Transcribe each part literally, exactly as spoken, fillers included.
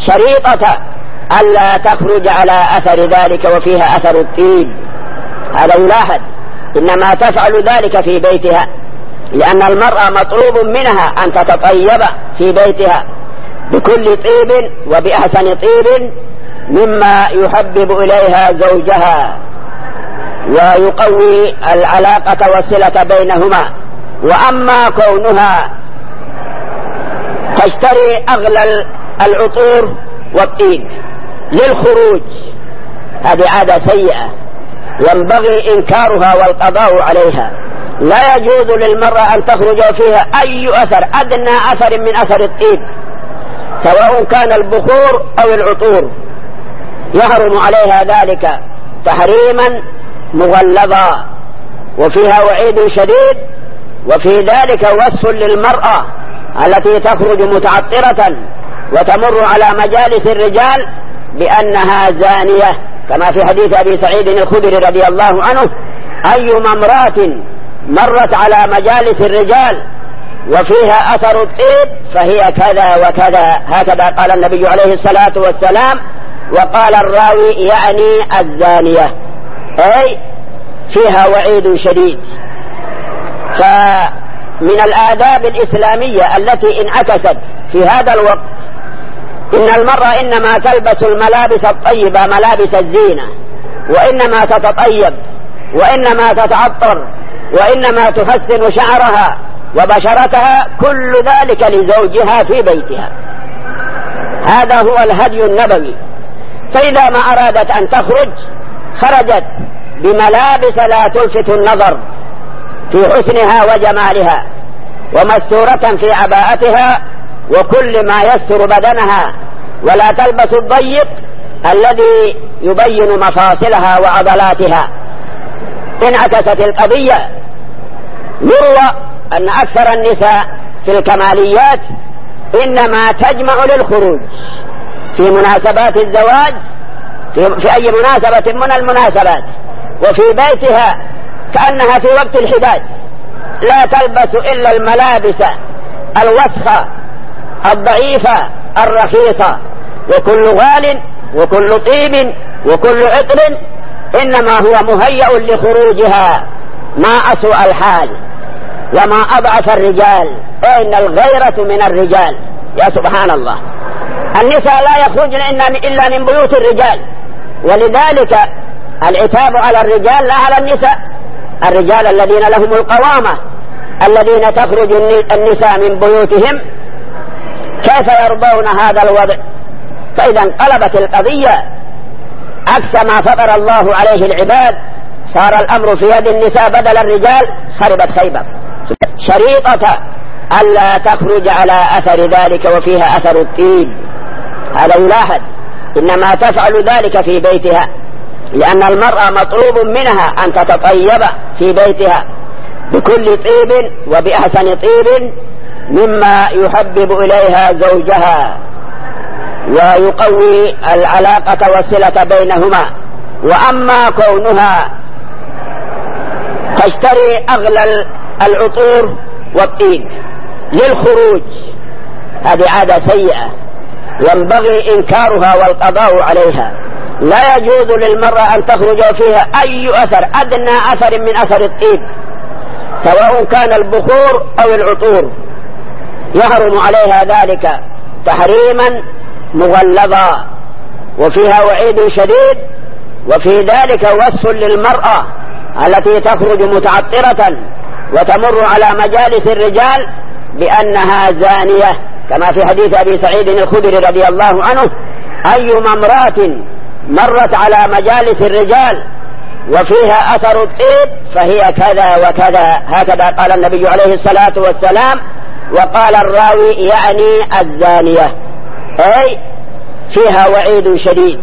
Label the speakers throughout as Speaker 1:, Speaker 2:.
Speaker 1: شريطة ألا تخرج على أثر ذلك وفيها أثر الطيب. هذا يلاحظ، إنما تفعل ذلك في بيتها، لأن المرأة مطلوب منها أن تتطيب في بيتها بكل طيب وبأحسن طيب مما يحبب إليها زوجها ويقوي العلاقة والصلة بينهما. وأما كونها تشتري أغلى العطور والطيب للخروج، هذه عادة سيئة ينبغي إنكارها والقضاء عليها. لا يجوز للمرأة أن تخرج فيها أي أثر، أدنى أثر من أثر الطيب، سواء كان البخور أو العطور، يحرم عليها ذلك تحريما مغلظا، وفيها وعيد شديد. وفي ذلك وصف للمرأة التي تخرج متعطرة وتمر على مجالس الرجال بأنها زانية، كما في حديث أبي سعيد الخدري رضي الله عنه: أيما امرأة مرت على مجالس الرجال وفيها أثر الطيب فهي كذا وكذا، هكذا قال النبي عليه الصلاة والسلام. وقال الراوي يعني الزانية، أي فيها وعيد شديد. فمن الآداب الإسلامية التي انعكست في هذا الوقت إن المرأة إنما تلبس الملابس الطيبة، ملابس الزينة، وإنما تتطيب، وإنما تتعطر، وإنما تحسن شعرها وبشرتها، كل ذلك لزوجها في بيتها. هذا هو الهدي النبوي. فإذا ما أرادت أن تخرج خرجت بملابس لا تلفت النظر في حسنها وجمالها، ومستورة في عباءتها وكل ما يستر بدنها، ولا تلبس الضيق الذي يبين مفاصلها وعضلاتها. انعكست القضية. يروى أن أكثر النساء في الكماليات إنما تجمع للخروج في مناسبات الزواج، في, في أي مناسبة من المناسبات، وفي بيتها كأنها في وقت الحداد لا تلبس إلا الملابس الوسخة الضعيفة الرخيصة، وكل غال وكل طيب وكل عطر إنما هو مهيأ لخروجها. ما أسوأ الحال وما أضعف الرجال، إن الغيرة من الرجال. يا سبحان الله، النساء لا يخرجن إلا من بيوت الرجال، ولذلك العتاب على الرجال لا على النساء. الرجال الذين لهم القوامة، الذين تخرج النساء من بيوتهم، كيف يرضون هذا الوضع؟ فإذا انقلبت القضية عكس ما فطر الله عليه العباد، صار الأمر في يد النساء بدل الرجال، خربت خيبر. شريطة ألا تخرج على أثر ذلك وفيها أثر الطيب. هذا يلاحظ، إنما تفعل ذلك في بيتها، لأن المرأة مطلوب منها أن تتطيب في بيتها بكل طيب وبأحسن طيب مما يحبب إليها زوجها ويقوي العلاقة والصلة بينهما. وأما كونها تشتري أغلى العطور والطيب للخروج، هذه عادة سيئة ينبغي إنكارها والقضاء عليها. لا يجوز للمرأة أن تخرج فيها أي أثر، أدنى أثر من أثر الطيب، سواء كان البخور أو العطور، يحرم عليها ذلك تحريما مغلظا، وفيها وعيد شديد. وفي ذلك وصف للمرأة التي تخرج متعطرة وتمر على مجالس الرجال بأنها زانية، كما في حديث أبي سعيد الخدري رضي الله عنه: أيما امرأة مرت على مجالس الرجال وفيها أثر الطيب فهي كذا وكذا، هكذا قال النبي عليه الصلاة والسلام. وقال الراوي يعني الزانية، أي فيها وعيد شديد.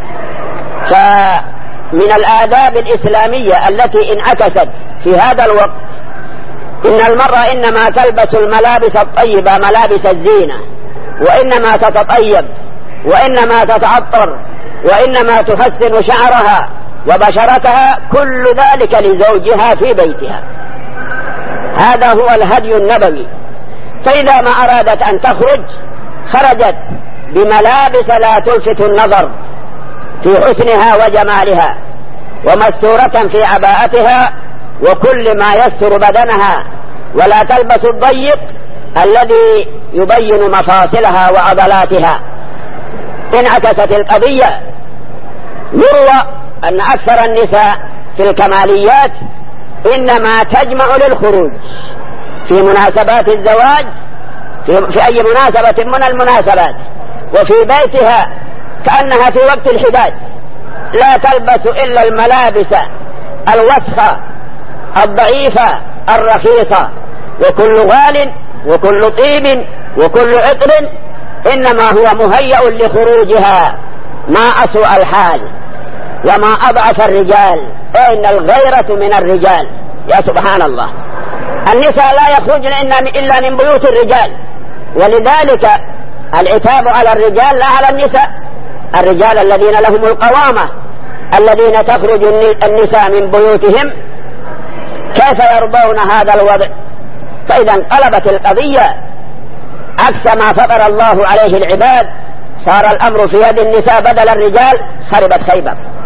Speaker 1: فمن الآداب الإسلامية التي انعكست في هذا الوقت إن المرأة إنما تلبس الملابس الطيبة، ملابس الزينة، وإنما تتطيب، وإنما تتعطر، وإنما تحسن شعرها وبشرتها، كل ذلك لزوجها في بيتها. هذا هو الهدي النبوي. فإذا ما أرادت أن تخرج خرجت بملابس لا تلفت النظر في حسنها وجمالها، ومستورة في عباءتها وكل ما يستر بدنها، ولا تلبس الضيق الذي يبين مفاصلها وعضلاتها. انعكست القضية. يروى أن أكثر النساء في الكماليات إنما تجمع للخروج في مناسبات الزواج، في, في أي مناسبة من المناسبات، وفي بيتها كأنها في وقت الحداد لا تلبس إلا الملابس الوسخة الضعيفة الرخيصة، وكل غال وكل طيب وكل عطر إنما هو مهيأ لخروجها. ما أسوأ الحال وما أضعف الرجال، إن الغيرة من الرجال. يا سبحان الله، النساء لا يخرجن إلا من بيوت الرجال، ولذلك العتاب على الرجال لا على النساء. الرجال الذين لهم القوامة الذين تخرج النساء من بيوتهم كيف يرضون هذا الوضع؟ فإذا انقلبت القضية عكس ما فطر الله عليه العباد، صار الأمر في يد النساء بدل الرجال، خربت خيبر.